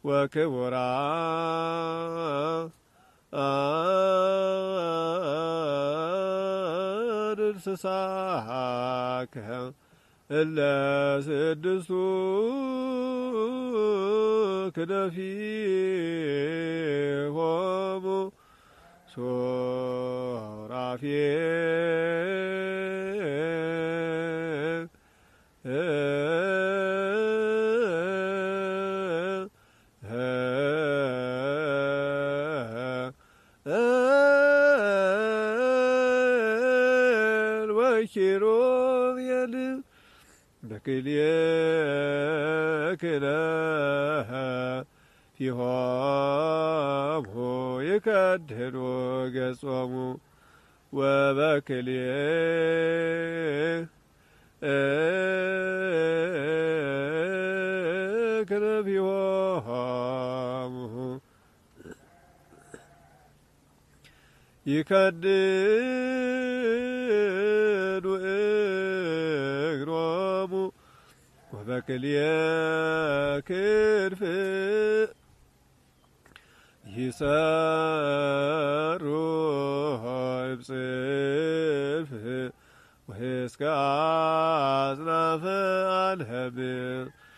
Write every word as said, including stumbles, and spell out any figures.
ወክቡራን እንስሳከ እለ ስድስቱ ክነፊሆሙ ሱራፌል ወኪሩቤል በክልኤክነ ፊሆሙ ይከድኑ ገጾሙ ወበክልኤክነ ፊሆሙ ይከድኑ እግሮሙ ወበክልኤክንፍ ይሰሩ እብጽልፍ ወሕስካ